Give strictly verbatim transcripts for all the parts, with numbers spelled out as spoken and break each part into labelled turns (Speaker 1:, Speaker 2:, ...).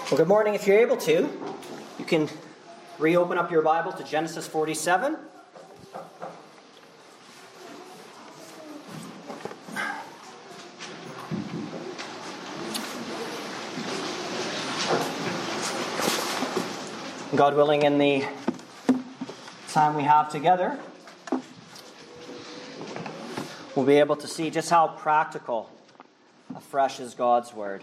Speaker 1: Well, good morning. If you're able to, you can reopen up your Bible to Genesis forty-seven. God willing, in the time we have together, we'll be able to see just how practical, afresh is God's Word.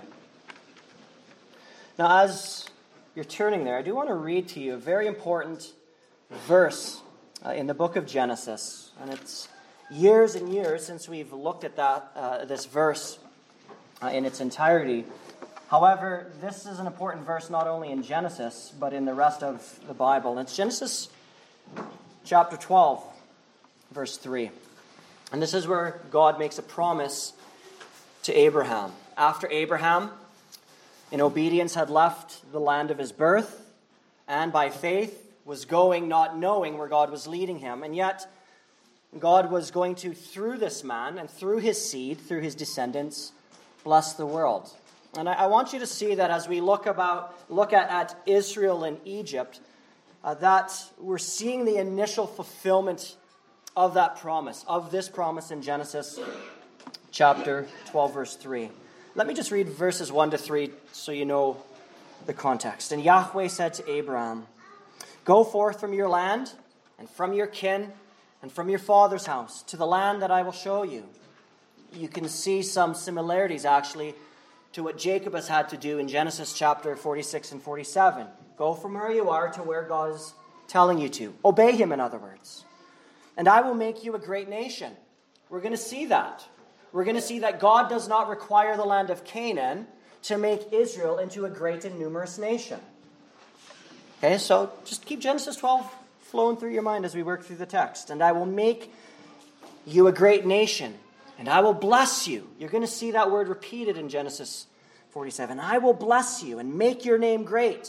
Speaker 1: Now, as you're turning there, I do want to read to you a very important verse uh, in the book of Genesis. And it's years and years since we've looked at that uh, this verse uh, in its entirety. However, this is an important verse not only in Genesis, but in the rest of the Bible. And it's Genesis chapter twelve, verse three. And this is where God makes a promise to Abraham. After Abraham, in obedience, had left the land of his birth, and by faith was going, not knowing where God was leading him. And yet, God was going to, through this man and through his seed, through his descendants, bless the world. And I, I want you to see that as we look about look at, at Israel and Egypt, uh, that we're seeing the initial fulfillment of that promise, of this promise in Genesis chapter twelve, verse three. Let me just read verses one to three so you know the context. And Yahweh said to Abraham, "Go forth from your land and from your kin and from your father's house to the land that I will show you." You can see some similarities actually to what Jacob has had to do in Genesis chapter forty-six and forty-seven. Go from where you are to where God is telling you to. Obey him, in other words. "And I will make you a great nation." We're going to see that. We're going to see that God does not require the land of Canaan to make Israel into a great and numerous nation. Okay, so just keep Genesis twelve flowing through your mind as we work through the text. "And I will make you a great nation, and I will bless you." You're going to see that word repeated in Genesis forty-seven. "I will bless you and make your name great,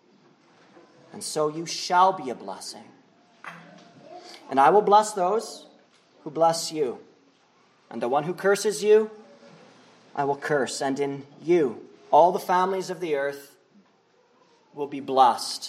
Speaker 1: and so you shall be a blessing. And I will bless those who bless you. And the one who curses you, I will curse. And in you, all the families of the earth will be blessed."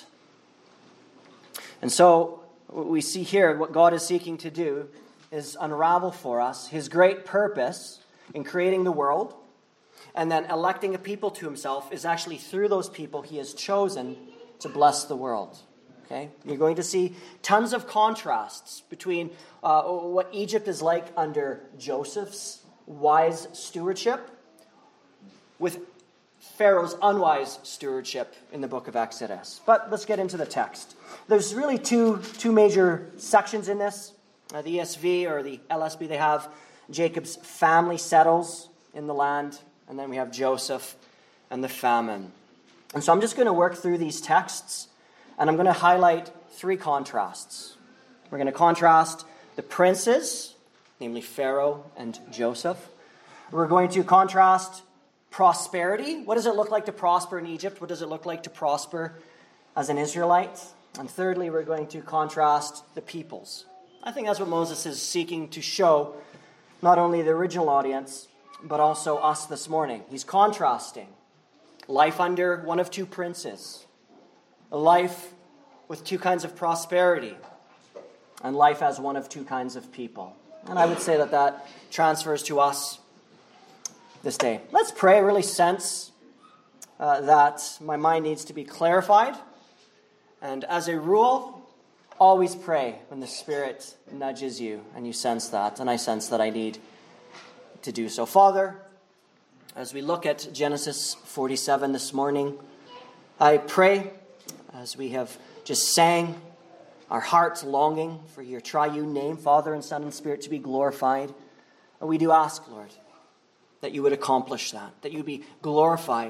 Speaker 1: And so, what we see here, what God is seeking to do is unravel for us his great purpose in creating the world, and then electing a people to himself is actually through those people he has chosen to bless the world. Okay? You're going to see tons of contrasts between uh, what Egypt is like under Joseph's wise stewardship with Pharaoh's unwise stewardship in the book of Exodus. But let's get into the text. There's really two, two major sections in this. Uh, the E S V or the L S B, they have Jacob's family settles in the land, and then we have Joseph and the famine. And so I'm just going to work through these texts, and I'm going to highlight three contrasts. We're going to contrast the princes, namely Pharaoh and Joseph. We're going to contrast prosperity. What does it look like to prosper in Egypt? What does it look like to prosper as an Israelite? And thirdly, we're going to contrast the peoples. I think that's what Moses is seeking to show, not only the original audience, but also us this morning. He's contrasting life under one of two princes, a life with two kinds of prosperity, and life as one of two kinds of people. And I would say that that transfers to us this day. Let's pray. I really sense uh, that my mind needs to be clarified. And as a rule, always pray when the Spirit nudges you and you sense that. And I sense that I need to do so. Father, as we look at Genesis forty-seven this morning, I pray, as we have just sang, our hearts longing for your triune name, Father and Son and Spirit, to be glorified. And we do ask, Lord, that you would accomplish that, that you would be glorified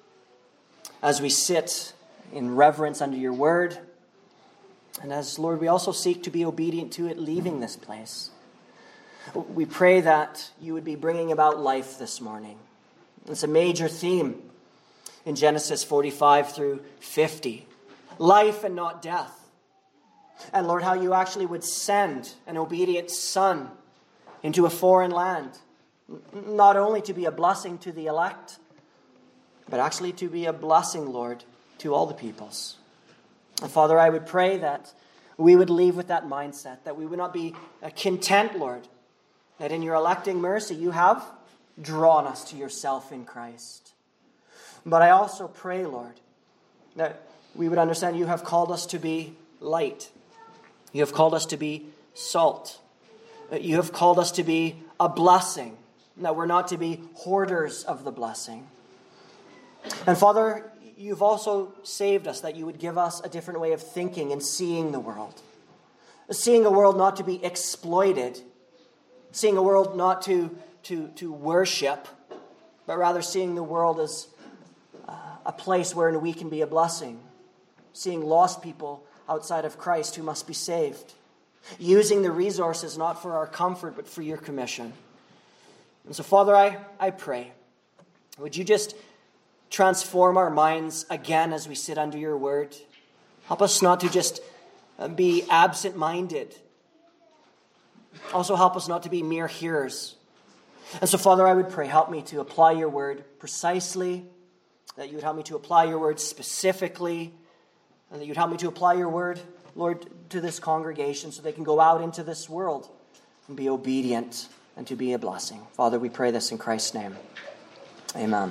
Speaker 1: as we sit in reverence under your word. And as, Lord, we also seek to be obedient to it, leaving this place. We pray that you would be bringing about life this morning. It's a major theme in Genesis forty-five through fifty. Life and not death. And Lord, how you actually would send an obedient son into a foreign land, not only to be a blessing to the elect, but actually to be a blessing, Lord, to all the peoples. And Father, I would pray that we would leave with that mindset, that we would not be content, Lord, that in your electing mercy you have drawn us to yourself in Christ. But I also pray, Lord, that we would understand you have called us to be light. You have called us to be salt. You have called us to be a blessing, that we're not to be hoarders of the blessing. And Father, you've also saved us, that you would give us a different way of thinking and seeing the world. Seeing a world not to be exploited, seeing a world not to, to, to worship, but rather seeing the world as uh, a place wherein we can be a blessing. Seeing lost people outside of Christ who must be saved. Using the resources not for our comfort, but for your commission. And so, Father, I, I pray, would you just transform our minds again as we sit under your word? Help us not to just be absent-minded. Also help us not to be mere hearers. And so, Father, I would pray, help me to apply your word precisely, that you would help me to apply your word specifically, and that you'd help me to apply your word, Lord, to this congregation so they can go out into this world and be obedient and to be a blessing. Father, we pray this in Christ's name. Amen.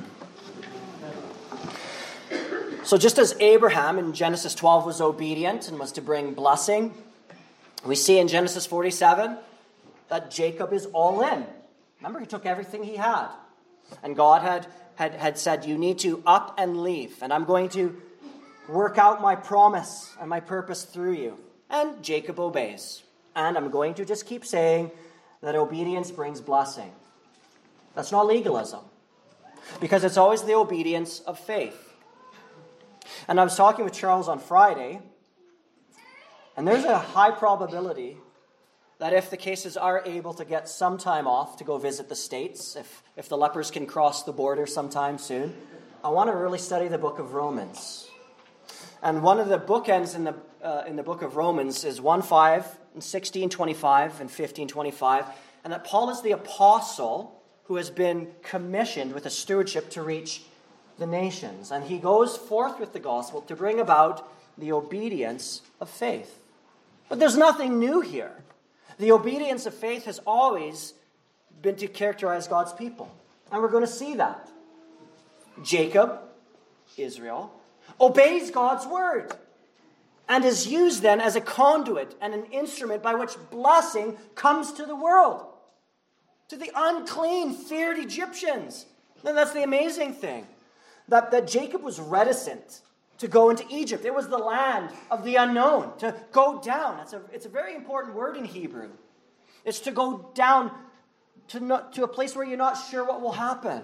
Speaker 1: So just as Abraham in Genesis twelve was obedient and was to bring blessing, we see in Genesis forty-seven that Jacob is all in. Remember, he took everything he had. And God had, had, had said, you need to up and leave, and I'm going to work out my promise and my purpose through you. And Jacob obeys. And I'm going to just keep saying that obedience brings blessing. That's not legalism, because it's always the obedience of faith. And I was talking with Charles on Friday, and there's a high probability that if the cases are able to get some time off to go visit the States, if, if the lepers can cross the border sometime soon, I want to really study the book of Romans. And one of the bookends in the uh, in the book of Romans is one five and sixteen twenty-five and fifteen twenty-five, and that Paul is the apostle who has been commissioned with a stewardship to reach the nations. And he goes forth with the gospel to bring about the obedience of faith. But there's nothing new here. The obedience of faith has always been to characterize God's people. And we're going to see that. Jacob, Israel, obeys God's word and is used then as a conduit and an instrument by which blessing comes to the world. To the unclean, feared Egyptians. And that's the amazing thing. That, that Jacob was reticent to go into Egypt. It was the land of the unknown. To go down. It's a, it's a very important word in Hebrew. It's to go down to, not, to a place where you're not sure what will happen.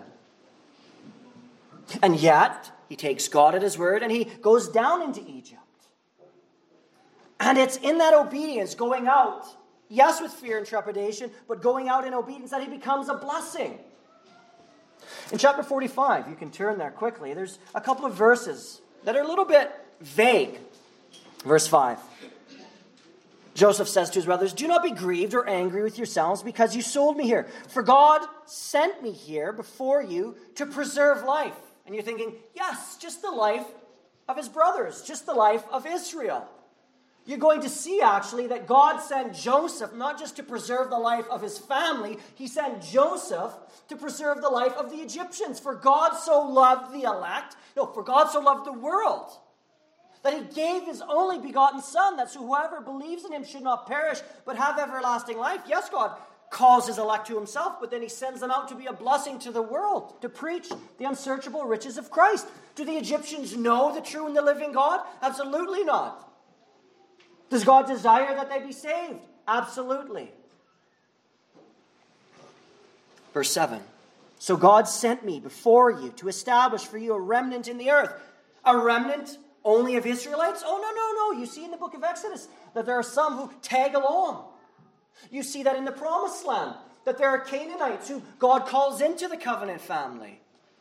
Speaker 1: And yet, he takes God at his word and he goes down into Egypt. And it's in that obedience, going out, yes, with fear and trepidation, but going out in obedience, that he becomes a blessing. In chapter forty-five, you can turn there quickly, there's a couple of verses that are a little bit vague. Verse five. Joseph says to his brothers, do not be grieved or angry with yourselves because you sold me here. For God sent me here before you to preserve life. And you're thinking, yes, just the life of his brothers, just the life of Israel. You're going to see, actually, that God sent Joseph not just to preserve the life of his family. He sent Joseph to preserve the life of the Egyptians. For God so loved the elect. No, for God so loved the world that he gave his only begotten Son, that so whoever believes in him should not perish, but have everlasting life. Yes, God calls his elect to himself, but then he sends them out to be a blessing to the world, to preach the unsearchable riches of Christ. Do the Egyptians know the true and the living God? Absolutely not. Does God desire that they be saved? Absolutely. Verse seven. So God sent me before you to establish for you a remnant in the earth. A remnant only of Israelites? Oh, no, no, no. You see in the book of Exodus that there are some who tag along. You see that in the promised land, that there are Canaanites who God calls into the covenant family.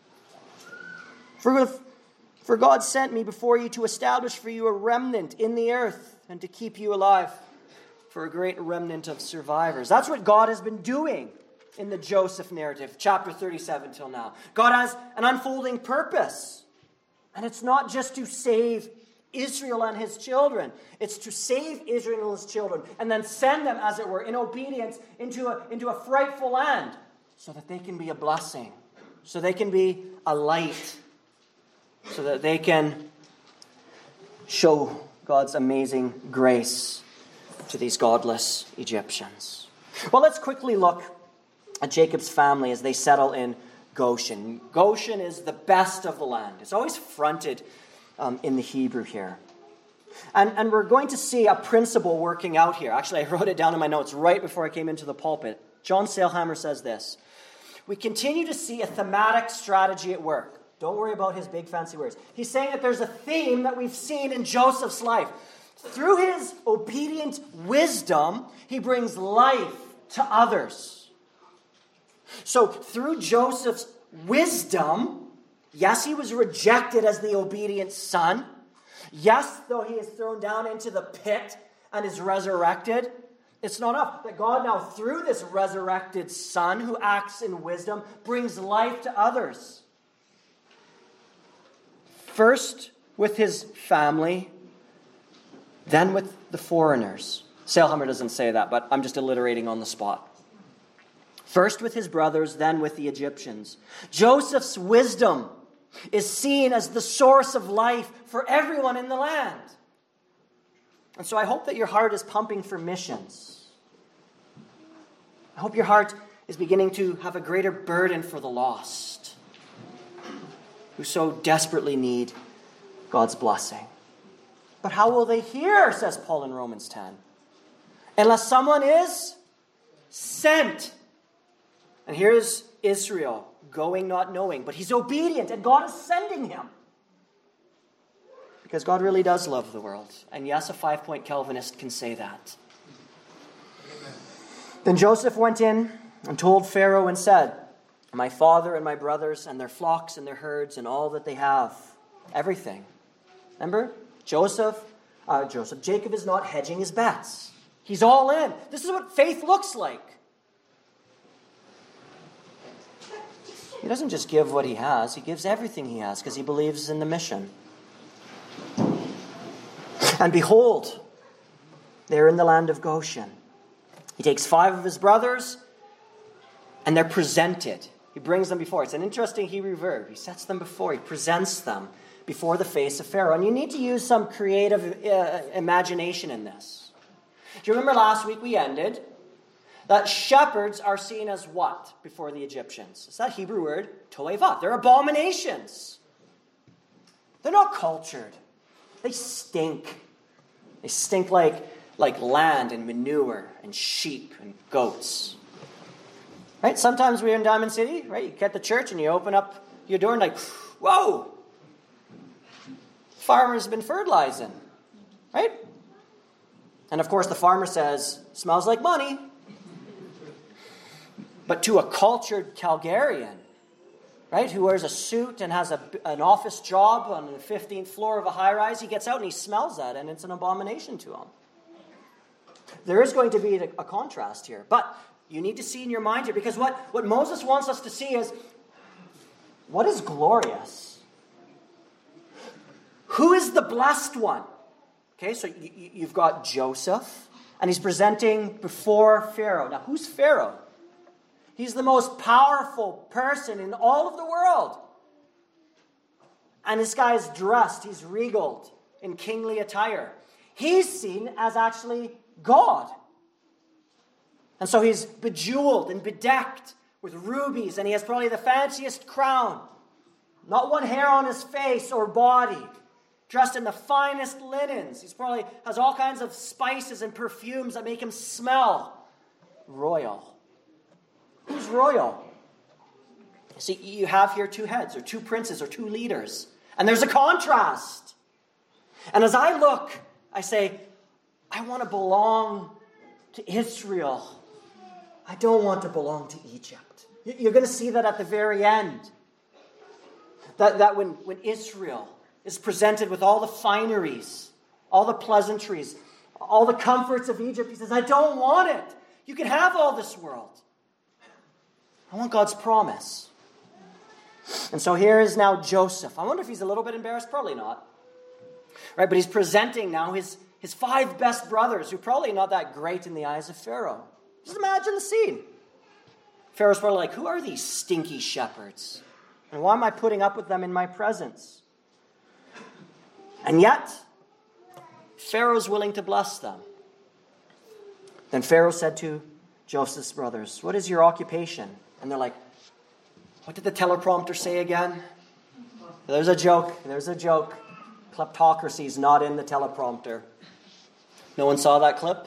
Speaker 1: For, for God sent me before you to establish for you a remnant in the earth and to keep you alive for a great remnant of survivors. That's what God has been doing in the Joseph narrative, chapter thirty-seven till now. God has an unfolding purpose. And it's not just to save Israel and his children. It's to save Israel and his children and then send them, as it were, in obedience into a, into a frightful land so that they can be a blessing, so they can be a light, so that they can show God's amazing grace to these godless Egyptians. Well, let's quickly look at Jacob's family as they settle in Goshen. Goshen is the best of the land. It's always fronted um, in the Hebrew here. And, and we're going to see a principle working out here. Actually, I wrote it down in my notes right before I came into the pulpit. John Sailhammer says this: we continue to see a thematic strategy at work. Don't worry about his big fancy words. He's saying that there's a theme that we've seen in Joseph's life. Through his obedient wisdom, he brings life to others. So through Joseph's wisdom, yes, he was rejected as the obedient son. Yes, though he is thrown down into the pit and is resurrected, it's not enough. That God now, through this resurrected son who acts in wisdom, brings life to others. First with his family, then with the foreigners. Sailhammer doesn't say that, but I'm just alliterating on the spot. First with his brothers, then with the Egyptians. Joseph's wisdom is seen as the source of life for everyone in the land. And so I hope that your heart is pumping for missions. I hope your heart is beginning to have a greater burden for the lost, who so desperately need God's blessing. But how will they hear, says Paul in Romans ten, unless someone is sent? And here's Israel, going not knowing, but he's obedient, and God is sending him. Because God really does love the world. And yes, a five-point Calvinist can say that. Amen. Then Joseph went in and told Pharaoh and said, my father and my brothers and their flocks and their herds and all that they have, everything. Remember? Joseph, uh, Joseph, Jacob is not hedging his bets. He's all in. This is what faith looks like. He doesn't just give what he has. He gives everything he has because he believes in the mission. And behold, they're in the land of Goshen. He takes five of his brothers and they're presented. He brings them before. It's an interesting Hebrew verb. He sets them before. He presents them before the face of Pharaoh. And you need to use some creative uh, imagination in this. Do you remember last week we ended that shepherds are seen as what before the Egyptians? It's that Hebrew word, toeva. They're abominations. They're not cultured. They stink. They stink like, like land and manure and sheep and goats. Right? Sometimes we're in Diamond City, right? You get the church and you open up your door and like, whoa! Farmer's been fertilizing. Right? And of course the farmer says, smells like money. But to a cultured Calgarian, right, who wears a suit and has a, an office job on the fifteenth floor of a high-rise, he gets out and he smells that, and it's an abomination to him. There is going to be a, a contrast here. But you need to see in your mind here, because what, what Moses wants us to see is, what is glorious? Who is the blessed one? Okay, so you, you've got Joseph, and he's presenting before Pharaoh. Now, who's Pharaoh? He's the most powerful person in all of the world. And this guy is dressed, he's regaled in kingly attire. He's seen as actually God. And so he's bejeweled and bedecked with rubies, and he has probably the fanciest crown. Not one hair on his face or body. Dressed in the finest linens. He's probably has all kinds of spices and perfumes that make him smell royal. Who's royal? See, you have here two heads, or two princes, or two leaders. And there's a contrast. And as I look, I say, I want to belong to Israel. I don't want to belong to Egypt. You're going to see that at the very end. That, that when, when Israel is presented with all the fineries, all the pleasantries, all the comforts of Egypt, he says, I don't want it. You can have all this world. I want God's promise. And so here is now Joseph. I wonder if he's a little bit embarrassed. Probably not. Right, but he's presenting now his, his five best brothers, who are probably not that great in the eyes of Pharaoh. Just imagine the scene. Pharaoh's probably like, who are these stinky shepherds? And why am I putting up with them in my presence? And yet, Pharaoh's willing to bless them. Then Pharaoh said to Joseph's brothers, what is your occupation? And they're like, what did the teleprompter say again? There's a joke. There's a joke. Kleptocracy is not in the teleprompter. No one saw that clip?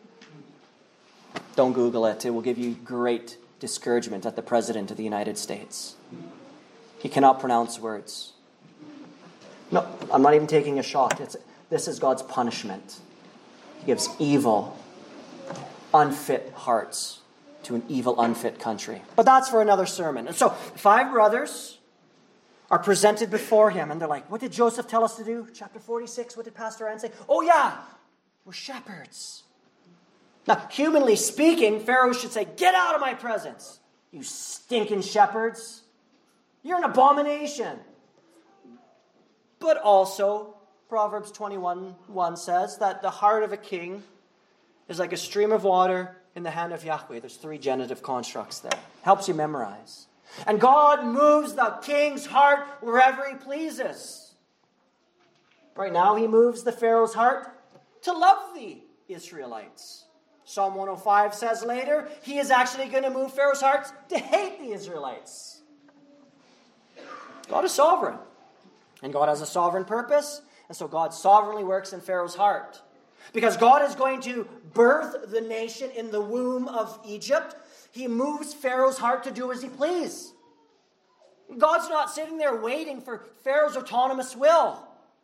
Speaker 1: Don't Google it. It will give you great discouragement at the President of the United States. He cannot pronounce words. No, I'm not even taking a shot. It's, this is God's punishment. He gives evil, unfit hearts to an evil, unfit country. But that's for another sermon. And so, five brothers are presented before him, and they're like, what did Joseph tell us to do? Chapter forty-six, what did Pastor Ann say? Oh yeah, we're shepherds. Now, humanly speaking, Pharaoh should say, get out of my presence, you stinking shepherds. You're an abomination. But also, Proverbs twenty-one one says that the heart of a king is like a stream of water in the hand of Yahweh. There's three genitive constructs there. Helps you memorize. And God moves the king's heart wherever he pleases. Right now, he moves the Pharaoh's heart to love the Israelites. Psalm one oh five says later, he is actually going to move Pharaoh's heart to hate the Israelites. God is sovereign. And God has a sovereign purpose. And so God sovereignly works in Pharaoh's heart. Because God is going to birth the nation in the womb of Egypt, he moves Pharaoh's heart to do as he pleases. God's not sitting there waiting for Pharaoh's autonomous will.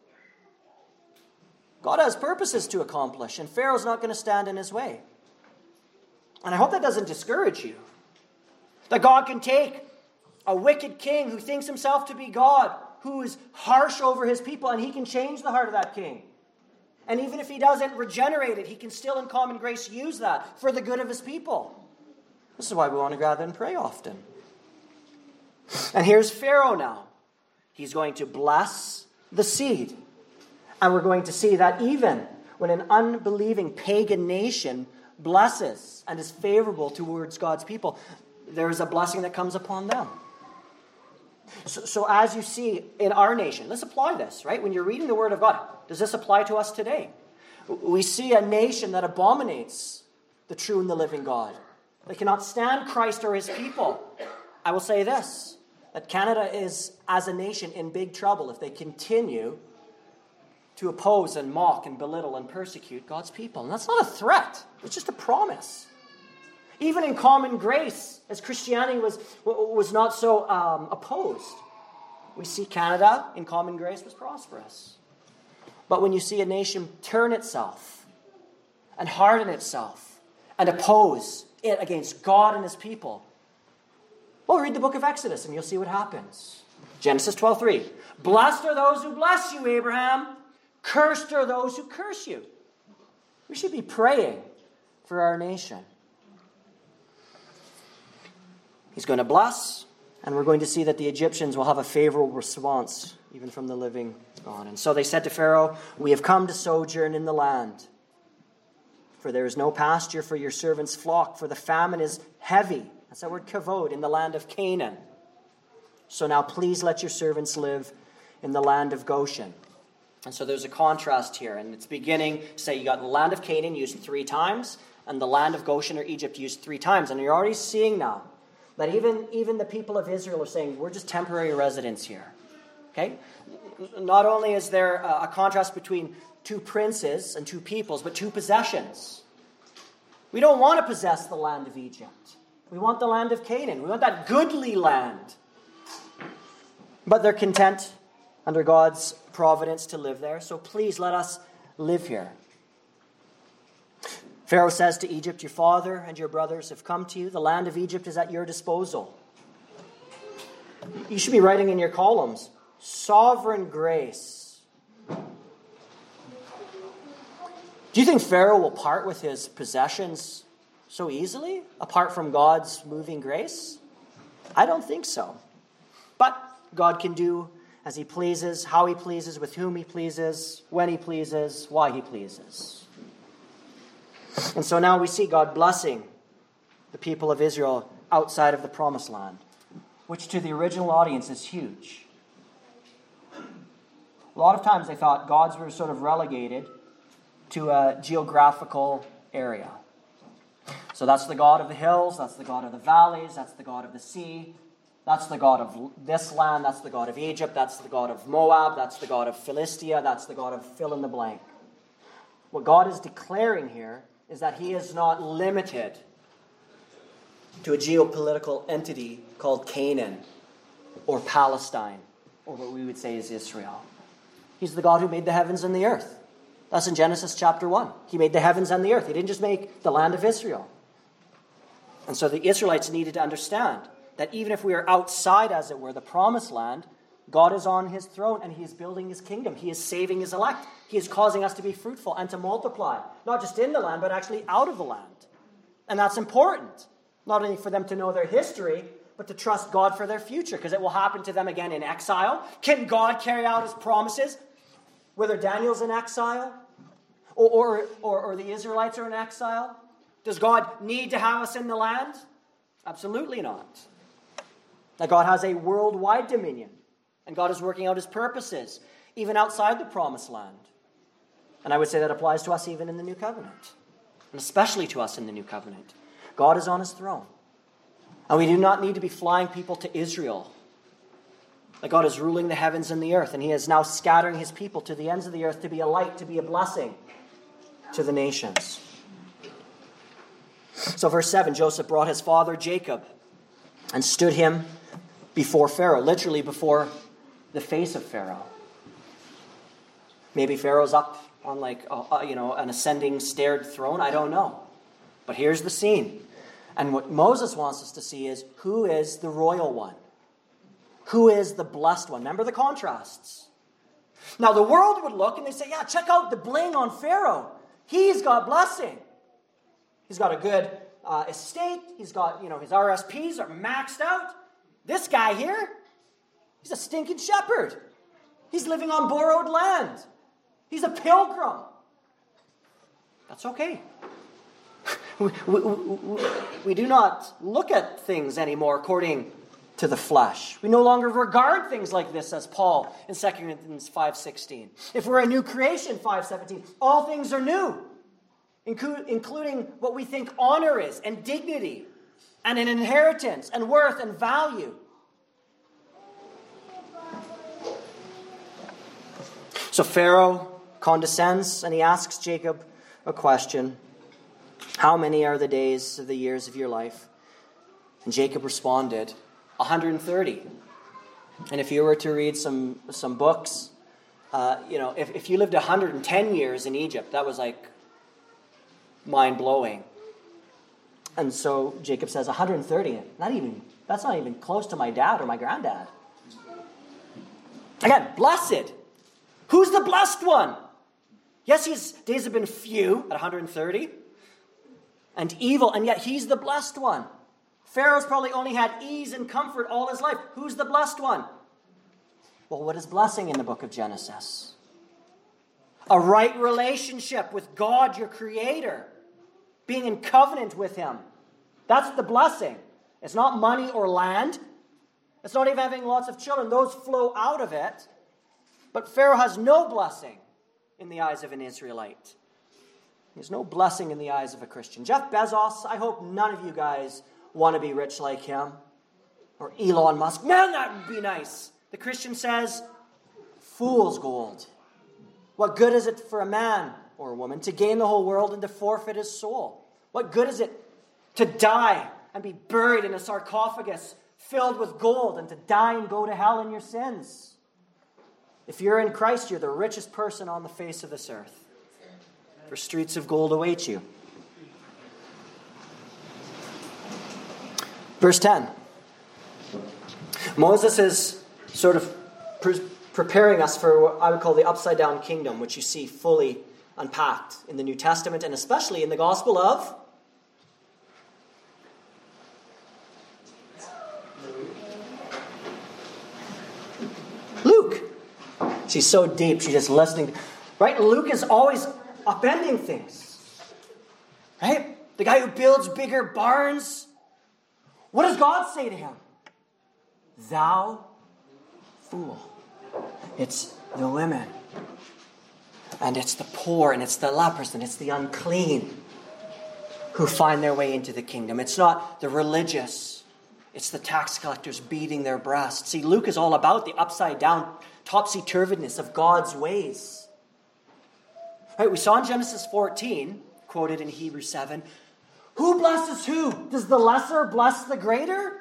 Speaker 1: God has purposes to accomplish, and Pharaoh's not going to stand in his way. And I hope that doesn't discourage you. That God can take a wicked king who thinks himself to be God, who is harsh over his people, and he can change the heart of that king. And even if he doesn't regenerate it, he can still in common grace use that for the good of his people. This is why we want to gather and pray often. And here's Pharaoh now. He's going to bless the seed. And we're going to see that even when an unbelieving pagan nation blesses and is favorable towards God's people, there is a blessing that comes upon them. So, so as you see in our nation, let's apply this, right? When you're reading the Word of God, does this apply to us today? We see a nation that abominates the true and the living God. They cannot stand Christ or his people. I will say this, that Canada is, as a nation, in big trouble if they continue to oppose and mock and belittle and persecute God's people. And that's not a threat. It's just a promise. Even in common grace, as Christianity was, was not so um, opposed, we see Canada in common grace was prosperous. But when you see a nation turn itself and harden itself and oppose it against God and his people, well, read the book of Exodus and you'll see what happens. Genesis twelve three. Blessed are those who bless you, Abraham. Cursed are those who curse you. We should be praying for our nation. He's going to bless, and we're going to see that the Egyptians will have a favorable response, even from the living God. And so they said to Pharaoh, we have come to sojourn in the land, for there is no pasture for your servants' flock, for the famine is heavy. That's that word kavod, in the land of Canaan. So now please let your servants live in the land of Goshen. And so there's a contrast here, and it's beginning to say you got the land of Canaan used three times, and the land of Goshen or Egypt used three times. And you're already seeing now that even, even the people of Israel are saying, we're just temporary residents here. Okay? Not only is there a, a contrast between two princes and two peoples, but two possessions. We don't want to possess the land of Egypt. We want the land of Canaan. We want that goodly land. But they're content under God's providence to live there. So please let us live here. Pharaoh says to Egypt, your father and your brothers have come to you. The land of Egypt is at your disposal. You should be writing in your columns, sovereign grace. Do you think Pharaoh will part with his possessions so easily, apart from God's moving grace? I don't think so. But God can do as he pleases, how he pleases, with whom he pleases, when he pleases, why he pleases. And so now we see God blessing the people of Israel outside of the promised land, which to the original audience is huge. A lot of times they thought gods were sort of relegated to a geographical area. So that's the God of the hills, that's the God of the valleys, that's the God of the sea, that's the God of this land, that's the God of Egypt, that's the God of Moab, that's the God of Philistia, that's the God of fill in the blank. What God is declaring here is that he is not limited to a geopolitical entity called Canaan or Palestine, or what we would say is Israel. He's the God who made the heavens and the earth. That's in Genesis chapter one. He made the heavens and the earth. He didn't just make the land of Israel. And so the Israelites needed to understand that even if we are outside, as it were, the promised land, God is on his throne and he is building his kingdom. He is saving his elect. He is causing us to be fruitful and to multiply, not just in the land, but actually out of the land. And that's important, not only for them to know their history, but to trust God for their future, because it will happen to them again in exile. Can God carry out his promises, whether Daniel's in exile or, or, or, or the Israelites are in exile? Does God need to have us in the land? Absolutely not. That God has a worldwide dominion, and God is working out his purposes, even outside the promised land. And I would say that applies to us even in the new covenant, and especially to us in the new covenant. God is on his throne. And we do not need to be flying people to Israel. That God is ruling the heavens and the earth, and he is now scattering his people to the ends of the earth to be a light, to be a blessing to the nations. So verse seven, Joseph brought his father Jacob and stood him before Pharaoh, literally before the face of Pharaoh. Maybe Pharaoh's up on like, a, you know, an ascending staired throne. I don't know. But here's the scene. And what Moses wants us to see is, who is the royal one? Who is the blessed one? Remember the contrasts. Now the world would look and they say, yeah, check out the bling on Pharaoh. He's got blessing. He's got a good uh, estate. He's got, you know, his R S Ps are maxed out. This guy here, he's a stinking shepherd. He's living on borrowed land. He's a pilgrim. That's okay. We, we, we, we do not look at things anymore according to the flesh. We no longer regard things like this, as Paul in Second Corinthians five sixteen. If we're a new creation, five seventeen, all things are new, including what we think honor is, and dignity, and an inheritance, and worth, and value. So Pharaoh condescends, and he asks Jacob a question. How many are the days of the years of your life? And Jacob responded, one hundred thirty. And if you were to read some, some books, uh, you know, if, if you lived one hundred ten years in Egypt, that was like mind-blowing. And so Jacob says one hundred thirty. Not even, that's not even close to my dad or my granddad. Again, blessed. Who's the blessed one? Yes, his days have been few at one hundred thirty. And evil, and yet he's the blessed one. Pharaoh's probably only had ease and comfort all his life. Who's the blessed one? Well, what is blessing in the book of Genesis? A right relationship with God, your creator. Being in covenant with him. That's the blessing. It's not money or land. It's not even having lots of children. Those flow out of it. But Pharaoh has no blessing in the eyes of an Israelite. There's no blessing in the eyes of a Christian. Jeff Bezos, I hope none of you guys want to be rich like him. Or Elon Musk. Man, that would be nice. The Christian says, fool's gold. What good is it for a man or a woman to gain the whole world and to forfeit his soul? What good is it to die and be buried in a sarcophagus filled with gold and to die and go to hell in your sins? If you're in Christ, you're the richest person on the face of this earth. For streets of gold await you. Verse ten. Moses is sort of pre- preparing us for what I would call the upside down kingdom, which you see fully unpacked in the New Testament and especially in the Gospel of She's so deep, she's just listening. Right? Luke is always upending things. Right? The guy who builds bigger barns. What does God say to him? Thou fool. It's the women. And it's the poor, and it's the lepers, and it's the unclean who find their way into the kingdom. It's not the religious. It's the tax collectors beating their breasts. See, Luke is all about the upside down, topsy-turvidness of God's ways. Right, we saw in Genesis fourteen, quoted in Hebrews seven, who blesses who? Does the lesser bless the greater?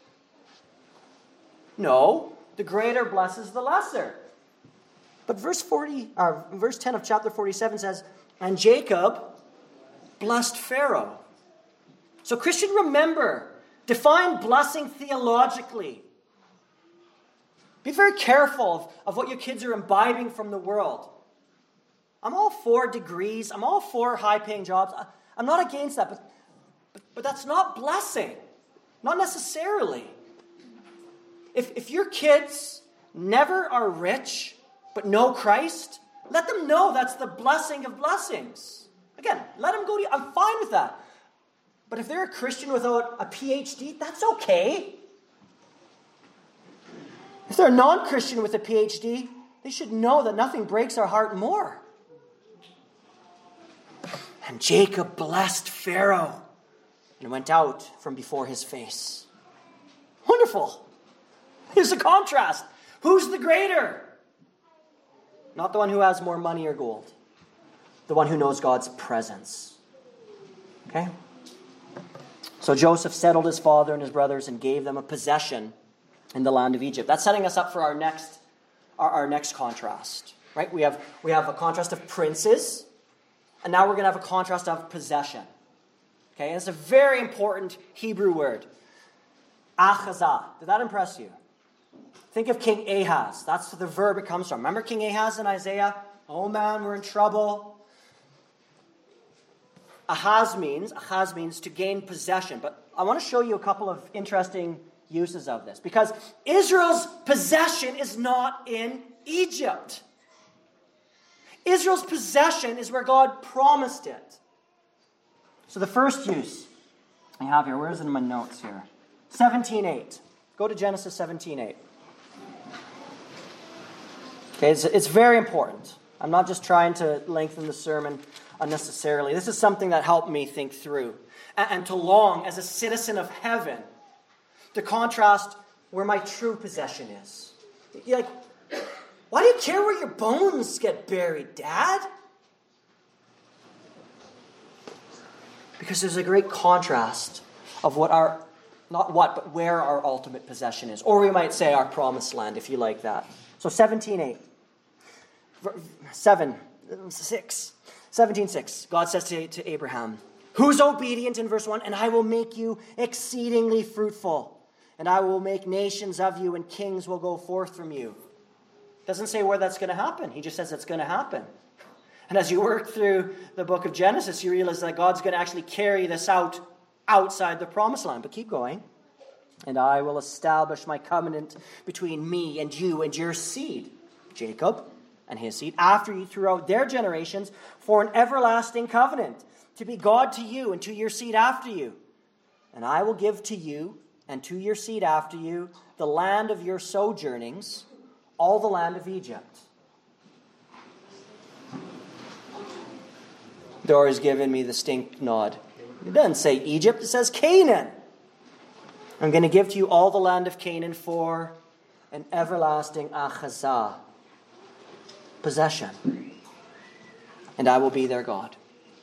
Speaker 1: No, the greater blesses the lesser. But verse forty, or verse ten of chapter forty-seven says, and Jacob blessed Pharaoh. So Christian, remember, define blessing theologically. Be very careful of, of what your kids are imbibing from the world. I'm all for degrees. I'm all for high-paying jobs. I, I'm not against that, but, but, but that's not blessing. Not necessarily. If, if your kids never are rich, but know Christ, let them know that's the blessing of blessings. Again, let them go to you. I'm fine with that. But if they're a Christian without a P H D, that's okay. If they're a non-Christian with a P H D, they should know that nothing breaks our heart more. And Jacob blessed Pharaoh and went out from before his face. Wonderful. Here's a contrast. Who's the greater? Not the one who has more money or gold. The one who knows God's presence. Okay? So Joseph settled his father and his brothers and gave them a possession in the land of Egypt. That's setting us up for our next, our, our next contrast. Right? We have, we have a contrast of princes, and now we're going to have a contrast of possession. Okay? And it's a very important Hebrew word. Achazah. Did that impress you? Think of King Ahaz. That's the verb it comes from. Remember King Ahaz in Isaiah? Oh man, we're in trouble. Ahaz means, Ahaz means to gain possession. But I want to show you a couple of interesting uses of this. Because Israel's possession is not in Egypt. Israel's possession is where God promised it. So the first use I have here, where is it in my notes here? seventeen eight. Go to Genesis seventeen eight. Okay, it's, it's very important. I'm not just trying to lengthen the sermon unnecessarily. This is something that helped me think through. And, and to long, as a citizen of heaven, to contrast where my true possession is. You're like, why do you care where your bones get buried, Dad? Because there's a great contrast of what our, not what, but where our ultimate possession is. Or we might say our promised land, if you like that. So seventeen eight. seven, six. seventeen six. God says to, to Abraham, who's obedient in verse one? And I will make you exceedingly fruitful. And I will make nations of you, and kings will go forth from you. Doesn't say where that's going to happen. He just says it's going to happen. And as you work through the book of Genesis, you realize that God's going to actually carry this out outside the promised land. But keep going. And I will establish my covenant between me and you and your seed, Jacob and his seed, after you throughout their generations, for an everlasting covenant, to be God to you and to your seed after you. And I will give to you and to your seed after you the land of your sojournings, all the land of Egypt. Dora's given me the stink nod. It doesn't say Egypt, it says Canaan. I'm going to give to you all the land of Canaan for an everlasting achazah, possession. And I will be their God.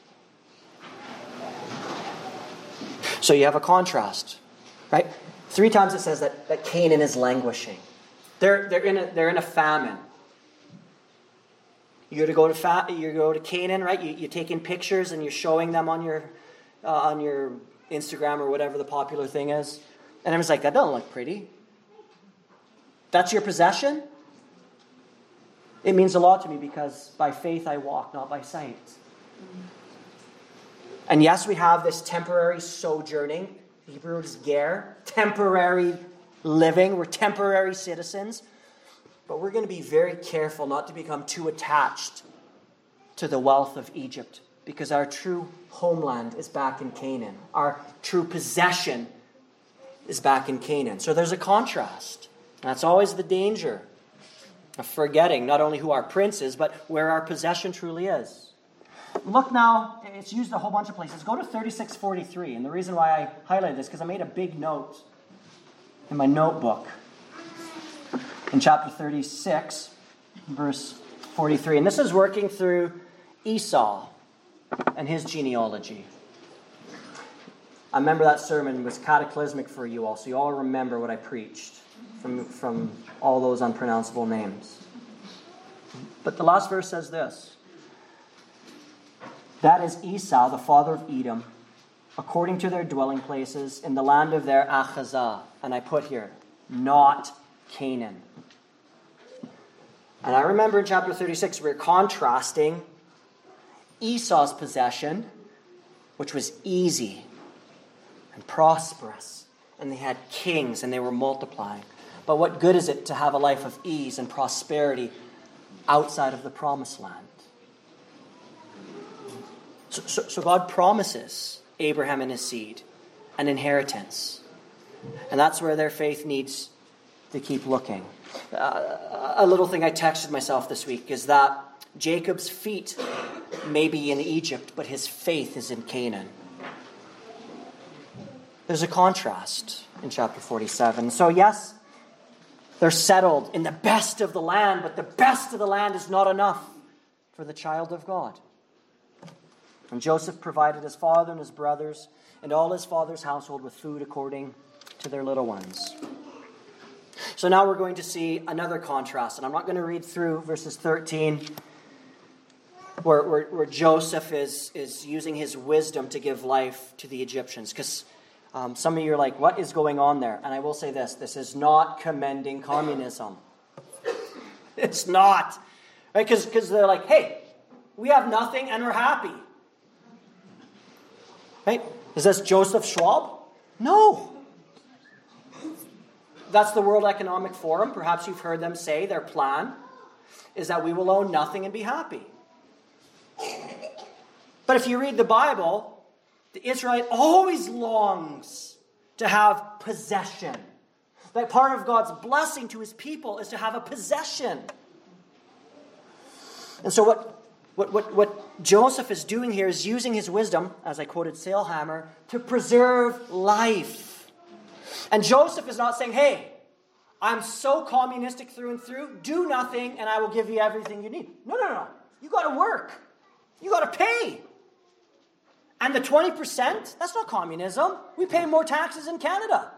Speaker 1: So you have a contrast, right? Three times it says that, that Canaan is languishing. They're, they're, in a, they're in a famine. You're to go to fa- you go to Canaan, right? You, you're taking pictures and you're showing them on your uh, on your Instagram or whatever the popular thing is. And everyone's like, that doesn't look pretty. That's your possession? It means a lot to me because by faith I walk, not by sight. And yes, we have this temporary sojourning. Hebrew is ger, temporary living. We're temporary citizens. But we're going to be very careful not to become too attached to the wealth of Egypt, because our true homeland is back in Canaan. Our true possession is back in Canaan. So there's a contrast. That's always the danger of forgetting not only who our prince is, but where our possession truly is. Look now, it's used a whole bunch of places. Go to thirty-six forty-three. And the reason why I highlighted this, because I made a big note in my notebook. In chapter thirty-six, verse forty-three. And this is working through Esau and his genealogy. I remember that sermon was cataclysmic for you all, so you all remember what I preached from, from all those unpronounceable names. But the last verse says this. That is Esau, the father of Edom, according to their dwelling places in the land of their Achazah. And I put here, not Canaan. And I remember in chapter thirty-six, we we're contrasting Esau's possession, which was easy and prosperous, and they had kings and they were multiplying. But what good is it to have a life of ease and prosperity outside of the promised land? So, so, so God promises Abraham and his seed an inheritance. And that's where their faith needs to keep looking. Uh, a little thing I texted myself this week is that Jacob's feet may be in Egypt, but his faith is in Canaan. There's a contrast in chapter forty-seven. So yes, they're settled in the best of the land, but the best of the land is not enough for the child of God. And Joseph provided his father and his brothers and all his father's household with food according to their little ones. So now we're going to see another contrast. And I'm not going to read through verses thirteen, where, where, where Joseph is, is using his wisdom to give life to the Egyptians. Because um, some of you are like, what is going on there? And I will say this. This is not commending communism. It's not. Right? Because because they're like, hey, we have nothing and we're happy. Right? Is this Joseph Schwab? No. That's the World Economic Forum. Perhaps you've heard them say their plan is that we will own nothing and be happy. But if you read the Bible, the Israelite always longs to have possession. That part of God's blessing to his people is to have a possession. And so what What, what, what Joseph is doing here is using his wisdom, as I quoted Sailhammer, to preserve life. And Joseph is not saying, hey, I'm so communistic through and through, do nothing and I will give you everything you need. No, no, no. You got to work. You got to pay. And the twenty percent, that's not communism. We pay more taxes in Canada.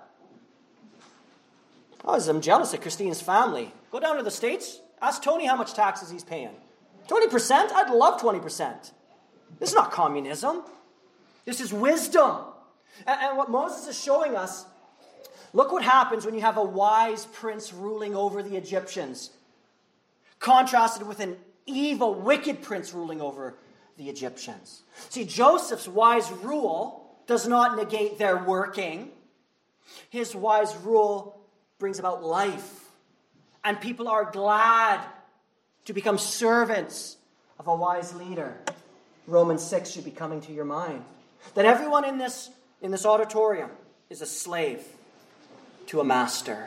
Speaker 1: Oh, I'm jealous of Christine's family. Go down to the States, ask Tony how much taxes he's paying. twenty percent? I'd love twenty percent. This is not communism. This is wisdom. And, and what Moses is showing us, look what happens when you have a wise prince ruling over the Egyptians, contrasted with an evil, wicked prince ruling over the Egyptians. See, Joseph's wise rule does not negate their working. His wise rule brings about life. And people are glad to become servants of a wise leader. Romans six should be coming to your mind. That everyone in this, in this auditorium is a slave to a master.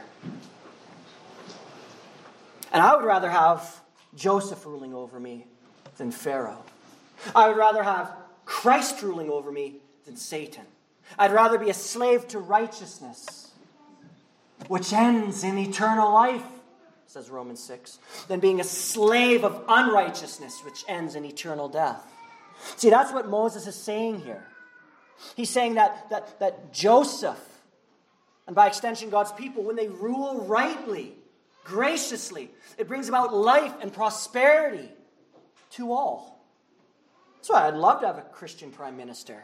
Speaker 1: And I would rather have Joseph ruling over me than Pharaoh. I would rather have Christ ruling over me than Satan. I'd rather be a slave to righteousness, which ends in eternal life, says Romans six, than being a slave of unrighteousness, which ends in eternal death. See, that's what Moses is saying here. He's saying that, that, that Joseph, and by extension God's people, when they rule rightly, graciously, it brings about life and prosperity to all. That's why I'd love to have a Christian prime minister.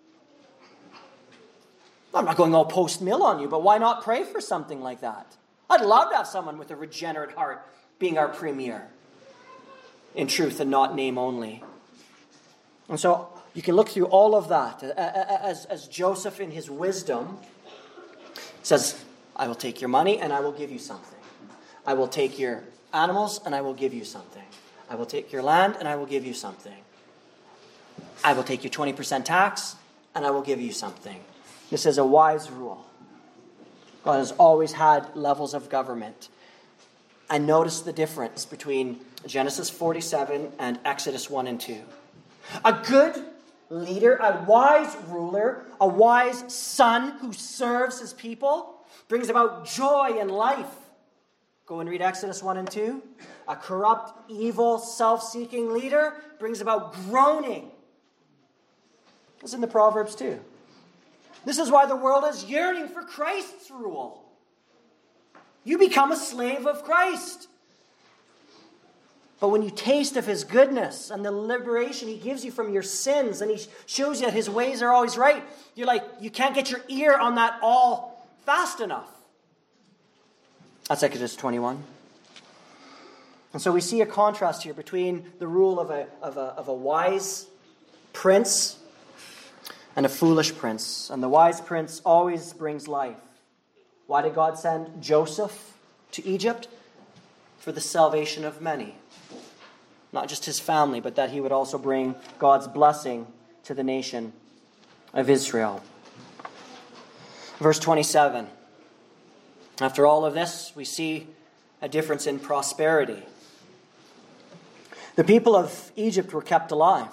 Speaker 1: I'm not going all post-mill on you, but why not pray for something like that? I'd love to have someone with a regenerate heart being our premier, in truth and not name only. And so you can look through all of that as, as Joseph in his wisdom says, I will take your money and I will give you something. I will take your animals, and I will give you something. I will take your land, and I will give you something. I will take your twenty percent tax, and I will give you something. This is a wise rule. God has always had levels of government. And notice the difference between Genesis forty-seven and Exodus one and two. A good leader, a wise ruler, a wise son who serves his people, brings about joy and life. Go and read Exodus one and two. A corrupt, evil, self-seeking leader brings about groaning. It's in the Proverbs too. This is why the world is yearning for Christ's rule. You become a slave of Christ. But when you taste of his goodness and the liberation he gives you from your sins, and he shows you that his ways are always right, you're like, you can't get your ear on that all fast enough. That's Exodus twenty-one. And so we see a contrast here between the rule of a, of a, of a wise prince and a foolish prince. And the wise prince always brings life. Why did God send Joseph to Egypt? For the salvation of many. Not just his family, but that he would also bring God's blessing to the nation of Israel. Verse twenty-seven. After all of this, we see a difference in prosperity. The people of Egypt were kept alive.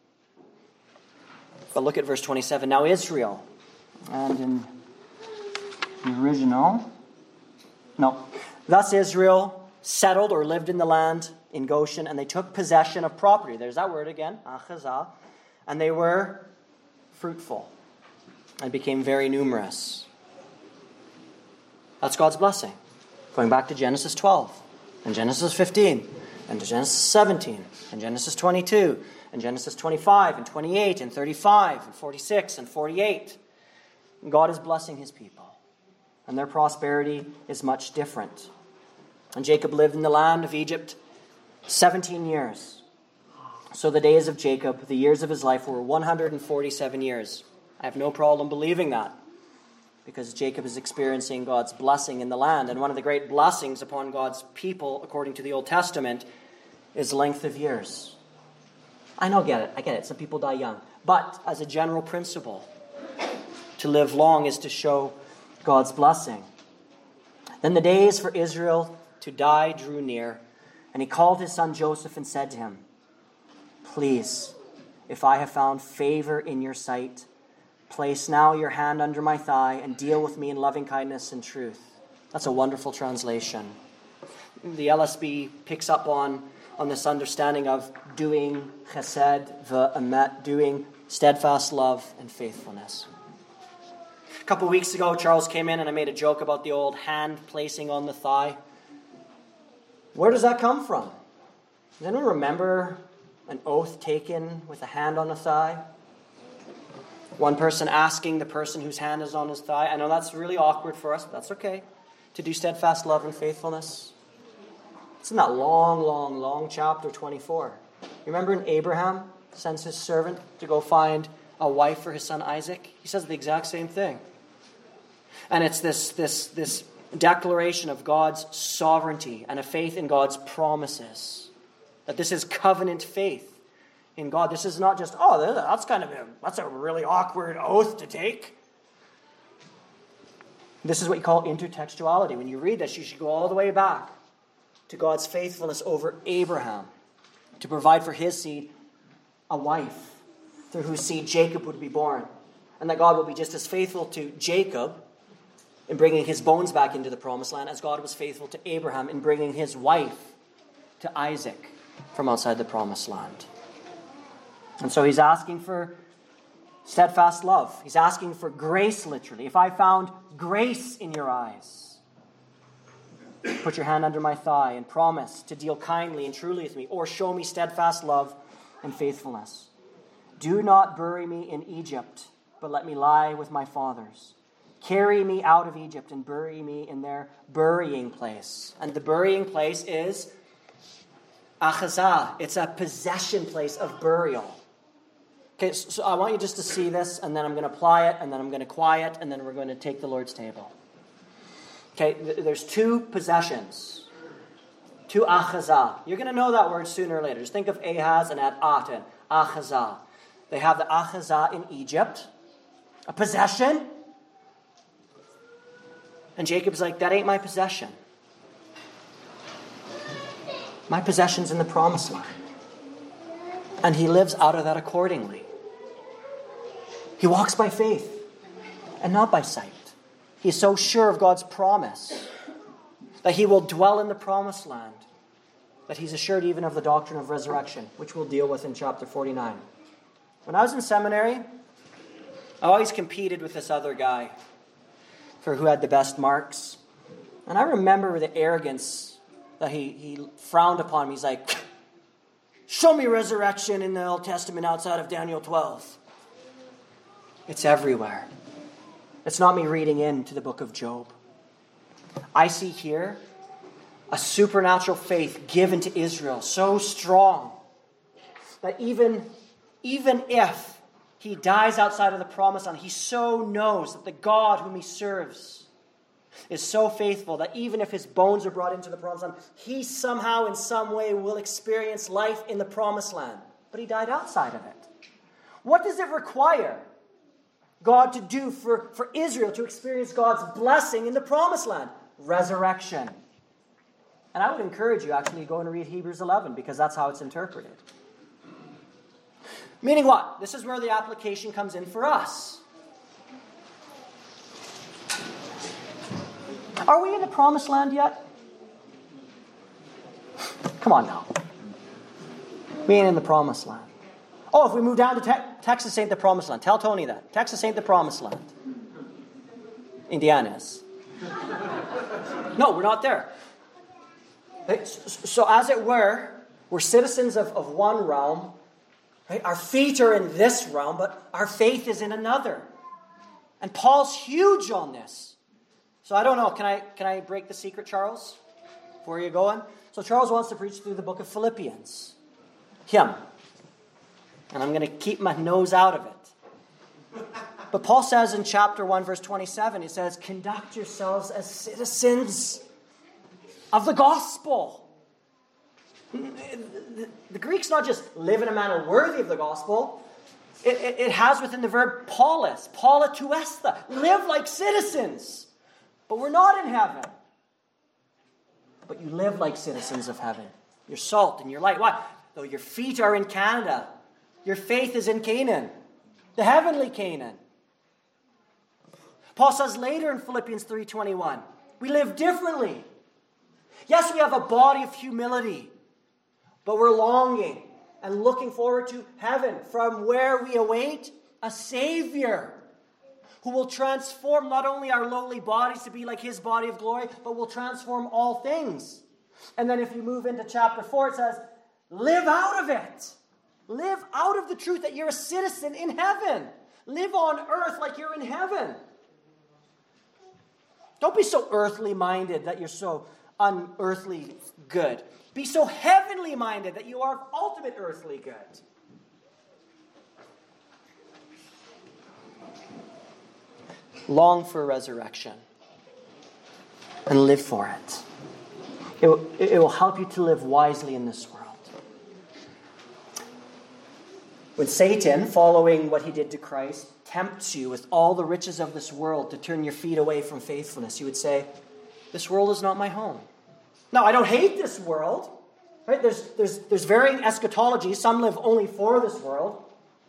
Speaker 1: But look at verse twenty-seven. Now Israel, and in the original, no. Thus Israel settled or lived in the land in Goshen, and they took possession of property. There's that word again, achazah. And they were fruitful and became very numerous. That's God's blessing. Going back to Genesis twelve, and Genesis fifteen, and to Genesis seventeen, and Genesis twenty-two, and Genesis twenty-five, and twenty-eight, and thirty-five, and forty-six, and forty-eight. And God is blessing his people, and their prosperity is much different. And Jacob lived in the land of Egypt seventeen years. So the days of Jacob, the years of his life, were one hundred forty-seven years. I have no problem believing that, because Jacob is experiencing God's blessing in the land. And one of the great blessings upon God's people, according to the Old Testament, is length of years. I know, get it. I get it. Some people die young. But as a general principle, to live long is to show God's blessing. Then the days for Israel to die drew near, and he called his son Joseph and said to him, "Please, if I have found favor in your sight, place now your hand under my thigh and deal with me in loving kindness and truth." That's a wonderful translation. The L S B picks up on, on this understanding of doing chesed v'emet, doing steadfast love and faithfulness. A couple weeks ago, Charles came in and I made a joke about the old hand placing on the thigh. Where does that come from? Does anyone remember an oath taken with a hand on the thigh? One person asking the person whose hand is on his thigh. I know that's really awkward for us, but that's okay. To do steadfast love and faithfulness. It's in that long, long, long chapter twenty-four. You remember when Abraham sends his servant to go find a wife for his son Isaac? He says the exact same thing. And it's this, this, this declaration of God's sovereignty and a faith in God's promises. That this is covenant faith in God. This is not just, oh, that's kind of a, that's a really awkward oath to take. This is what you call intertextuality. When you read this, you should go all the way back to God's faithfulness over Abraham to provide for his seed a wife through whose seed Jacob would be born. And that God will be just as faithful to Jacob in bringing his bones back into the promised land as God was faithful to Abraham in bringing his wife to Isaac from outside the promised land. And so he's asking for steadfast love. He's asking for grace, literally. If I found grace in your eyes, put your hand under my thigh and promise to deal kindly and truly with me, or show me steadfast love and faithfulness. Do not bury me in Egypt, but let me lie with my fathers. Carry me out of Egypt and bury me in their burying place. And the burying place is achazah. It's a possession place of burial. Okay, so I want you just to see this, and then I'm going to apply it, and then I'm going to quiet, and then we're going to take the Lord's table. Okay, there's two possessions to Achazah. You're going to know that word sooner or later. Just think of Ahaz and Aten, Achazah. They have the Achazah in Egypt, a possession. And Jacob's like, that ain't my possession. My possession's in the promised land. And he lives out of that accordingly. He walks by faith and not by sight. He's so sure of God's promise that he will dwell in the promised land that he's assured even of the doctrine of resurrection, which we'll deal with in chapter forty-nine. When I was in seminary, I always competed with this other guy for who had the best marks. And I remember the arrogance that he, he frowned upon me. He's like, show me resurrection in the Old Testament outside of Daniel twelve. It's everywhere. It's not me reading into the book of Job. I see here a supernatural faith given to Israel so strong that even, even if he dies outside of the promised land, he so knows that the God whom he serves is so faithful that even if his bones are brought into the promised land, he somehow in some way will experience life in the promised land. But he died outside of it. What does it require God to do for, for Israel to experience God's blessing in the promised land? Resurrection. And I would encourage you actually to go and read Hebrews eleven, because that's how it's interpreted. Meaning what? This is where the application comes in for us. Are we in the promised land yet? Come on now. We ain't in the promised land. Oh, if we move down to te- Texas ain't the promised land. Tell Tony that. Texas ain't the promised land. Indiana is. No, we're not there. So as it were, we're citizens of, of one realm. Right? Our feet are in this realm, but our faith is in another. And Paul's huge on this. So I don't know. Can I can I break the secret, Charles? Where are you going? So Charles wants to preach through the book of Philippians. Him. And I'm going to keep my nose out of it. But Paul says in chapter one, verse twenty-seven, he says, conduct yourselves as citizens of the gospel. The Greek's not just live in a manner worthy of the gospel. It, it, it has within the verb polis, polituesta, live like citizens. But we're not in heaven. But you live like citizens of heaven. You're salt and you're light. Why? Though your feet are in Canada, your faith is in Canaan, the heavenly Canaan. Paul says later in Philippians three twenty-one, we live differently. Yes, we have a body of humility, but we're longing and looking forward to heaven, from where we await a Savior who will transform not only our lowly bodies to be like his body of glory, but will transform all things. And then if you move into chapter four, it says, live out of it. Live out of the truth that you're a citizen in heaven. Live on earth like you're in heaven. Don't be so earthly minded that you're so unearthly good. Be so heavenly minded that you are ultimate earthly good. Long for resurrection and live for it. It will, it will help you to live wisely in this world. When Satan, following what he did to Christ, tempts you with all the riches of this world to turn your feet away from faithfulness, you would say, this world is not my home. Now, I don't hate this world. Right? There's, there's, there's varying eschatologies. Some live only for this world.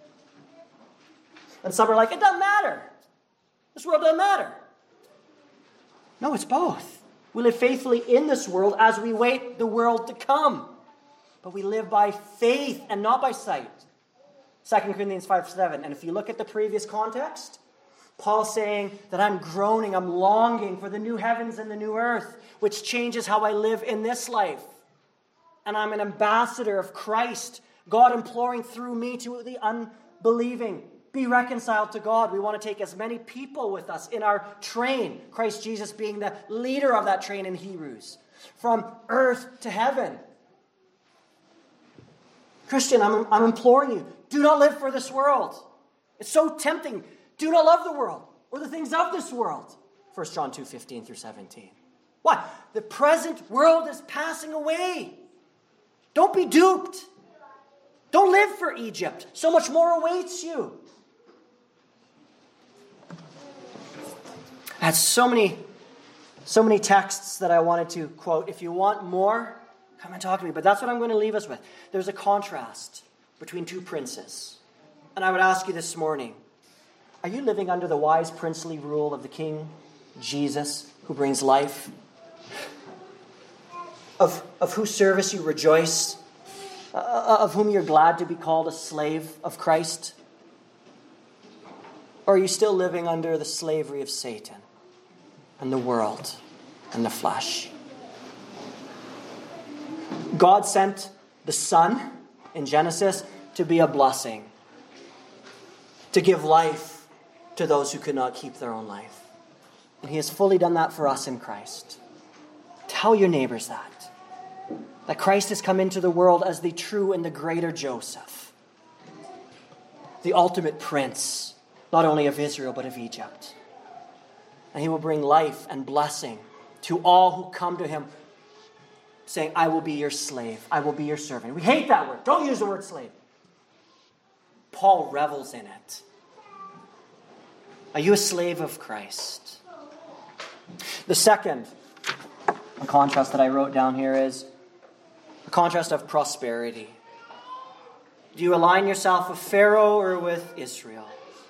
Speaker 1: And some are like, it doesn't matter. This world doesn't matter. No, it's both. We live faithfully in this world as we wait the world to come. But we live by faith and not by sight. Second Corinthians five seven. And if you look at the previous context, Paul's saying that I'm groaning, I'm longing for the new heavens and the new earth, which changes how I live in this life. And I'm an ambassador of Christ, God imploring through me to the unbelieving, be reconciled to God. We want to take as many people with us in our train, Christ Jesus being the leader of that train in Hebrews, from earth to heaven. Christian, I'm, I'm imploring you, do not live for this world. It's so tempting. Do not love the world or the things of this world. First John two fifteen through seventeen. Why? the present world is passing away. Don't be duped. Don't live for Egypt. So much more awaits you. I had so many, so many texts that I wanted to quote. If you want more, come and talk to me. But that's what I'm going to leave us with. There's a contrast between two princes. And I would ask you this morning, are you living under the wise princely rule of the King Jesus, who brings life? Of, of whose service you rejoice? Uh, of whom you're glad to be called a slave of Christ? Or are you still living under the slavery of Satan and the world and the flesh? God sent the Son in Genesis to be a blessing, to give life to those who could not keep their own life. And He has fully done that for us in Christ. Tell your neighbors that. That Christ has come into the world as the true and the greater Joseph. The ultimate prince, not only of Israel, but of Egypt. And He will bring life and blessing to all who come to Him, saying, I will be your slave. I will be your servant. We hate that word. Don't use the word slave. Paul revels in it. Are you a slave of Christ? The second contrast that I wrote down here is a contrast of prosperity. Do you align yourself with Pharaoh or with Israel?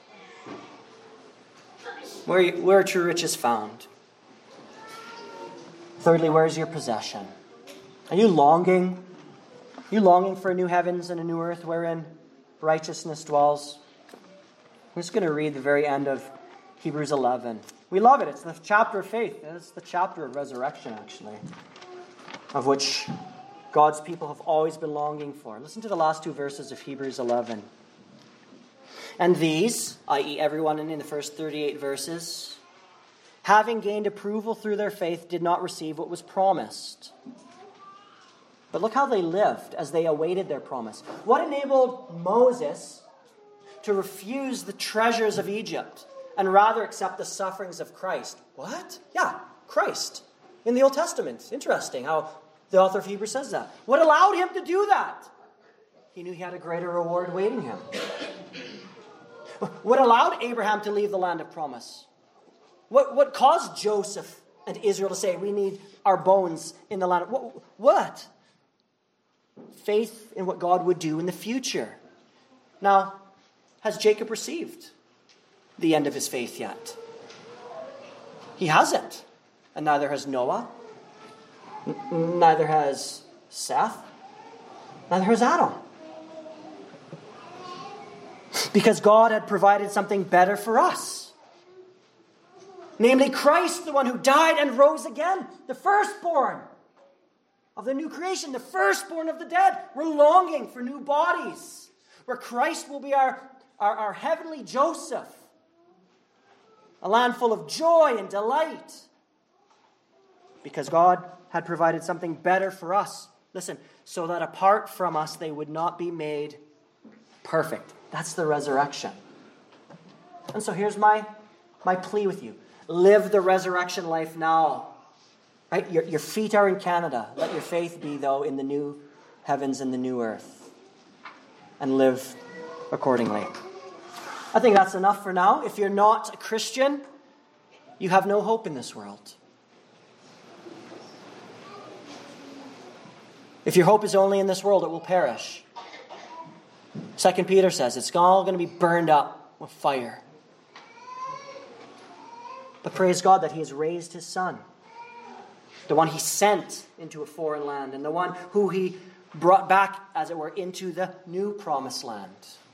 Speaker 1: Where, where are true riches found? Thirdly, where is your possession? Are you longing? Are you longing for a new heavens and a new earth wherein righteousness dwells? I'm just going to read the very end of Hebrews eleven. We love it. It's the chapter of faith. It's the chapter of resurrection, actually, of which God's people have always been longing for. Listen to the last two verses of Hebrews eleven. And these, that is everyone in the first thirty-eight verses, having gained approval through their faith, did not receive what was promised. But look how they lived as they awaited their promise. What enabled Moses to refuse the treasures of Egypt and rather accept the sufferings of Christ? What? Yeah, Christ. In the Old Testament. Interesting how the author of Hebrews says that. What allowed him to do that? He knew he had a greater reward waiting him. What allowed Abraham to leave the land of promise? What, what caused Joseph and Israel to say, we need our bones in the land of... What? what? Faith in what God would do in the future. Now, has Jacob received the end of his faith yet? He hasn't. And neither has Noah. N- neither has Seth. Neither has Adam. Because God had provided something better for us. Namely, Christ, the one who died and rose again. The firstborn of the new creation. The firstborn of the dead. We're longing for new bodies. Where Christ will be our, our, our heavenly Joseph. A land full of joy and delight. Because God had provided something better for us. Listen, so that apart from us they would not be made perfect. That's the resurrection. And so here's my, my plea with you. Live the resurrection life now. Right? Your, your feet are in Canada. Let your faith be, though, in the new heavens and the new earth. And live accordingly. I think that's enough for now. If you're not a Christian, you have no hope in this world. If your hope is only in this world, it will perish. Second Peter says it's all going to be burned up with fire. But praise God that He has raised His Son. The one He sent into a foreign land. And the one who He brought back, as it were, into the new promised land.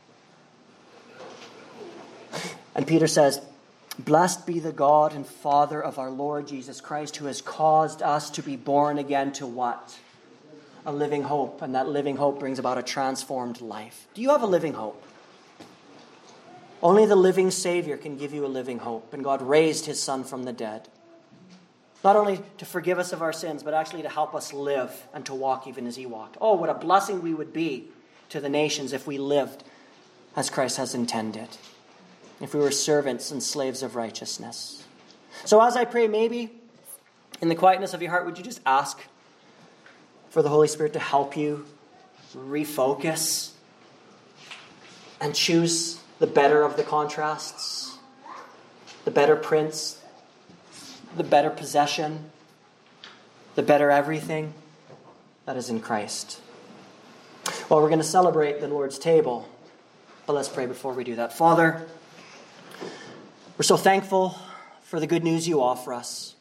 Speaker 1: And Peter says, blessed be the God and Father of our Lord Jesus Christ, who has caused us to be born again to what? A living hope. And that living hope brings about a transformed life. Do you have a living hope? Only the living Savior can give you a living hope. And God raised His Son from the dead. Not only to forgive us of our sins, but actually to help us live and to walk even as He walked. Oh, what a blessing we would be to the nations if we lived as Christ has intended. If we were servants and slaves of righteousness. So as I pray, maybe in the quietness of your heart, would you just ask for the Holy Spirit to help you refocus and choose the better of the contrasts, the better prince, the better possession, the better everything that is in Christ? Well, we're going to celebrate the Lord's table, but let's pray before we do that. Father, we're so thankful for the good news you offer us.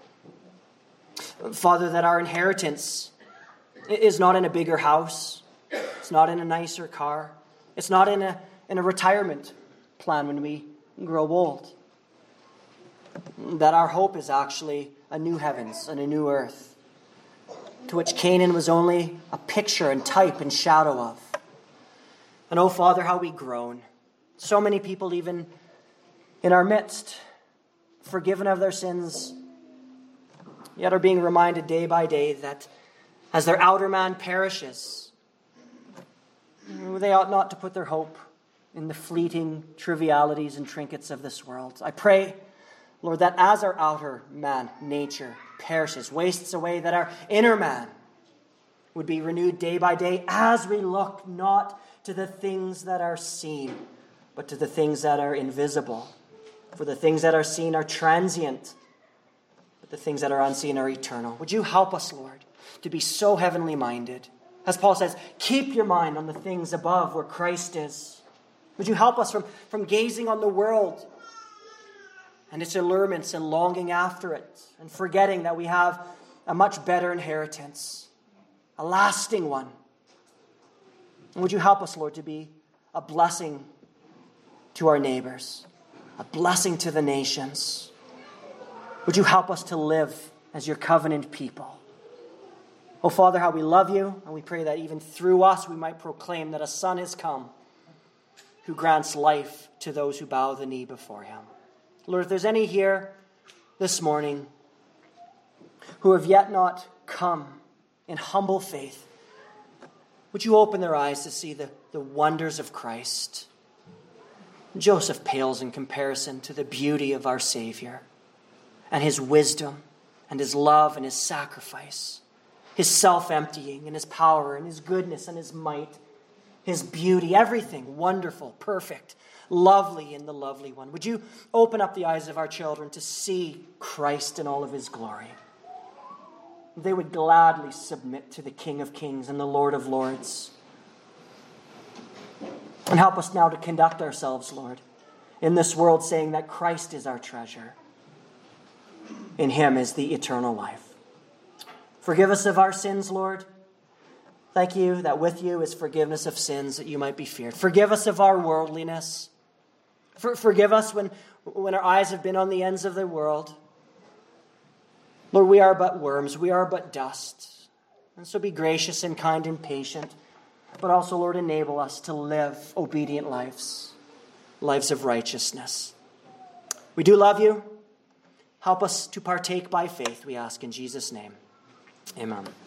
Speaker 1: Father, that our inheritance is not in a bigger house. It's not in a nicer car. It's not in a, in a retirement plan when we grow old. That our hope is actually a new heavens and a new earth, to which Canaan was only a picture and type and shadow of. And oh, Father, how we groan. So many people even in our midst, forgiven of their sins, yet are being reminded day by day that as their outer man perishes, they ought not to put their hope in the fleeting trivialities and trinkets of this world. I pray, Lord, that as our outer man, nature, perishes, wastes away, that our inner man would be renewed day by day as we look not to the things that are seen, but to the things that are invisible. For the things that are seen are transient, but the things that are unseen are eternal. Would you help us, Lord, to be so heavenly minded? As Paul says, keep your mind on the things above where Christ is. Would you help us from, from gazing on the world and its allurements and longing after it, and forgetting that we have a much better inheritance, a lasting one. And would you help us, Lord, to be a blessing to our neighbors, a blessing to the nations. Would you help us to live as your covenant people? Oh, Father, how we love you, and we pray that even through us we might proclaim that a Son has come who grants life to those who bow the knee before him. Lord, if there's any here this morning who have yet not come in humble faith, would you open their eyes to see the, the wonders of Christ? Joseph pales in comparison to the beauty of our Savior and his wisdom and his love and his sacrifice, his self-emptying and his power and his goodness and his might, his beauty, everything wonderful, perfect, lovely in the lovely one. Would you open up the eyes of our children to see Christ in all of his glory? They would gladly submit to the King of Kings and the Lord of Lords. And help us now to conduct ourselves, Lord, in this world, saying that Christ is our treasure. In him is the eternal life. Forgive us of our sins, Lord. Thank you that with you is forgiveness of sins, that you might be feared. Forgive us of our worldliness. For, forgive us when, when our eyes have been on the ends of the world. Lord, we are but worms. We are but dust. And so be gracious and kind and patient. But also, Lord, enable us to live obedient lives, lives of righteousness. We do love you. Help us to partake by faith, we ask in Jesus' name. Amen.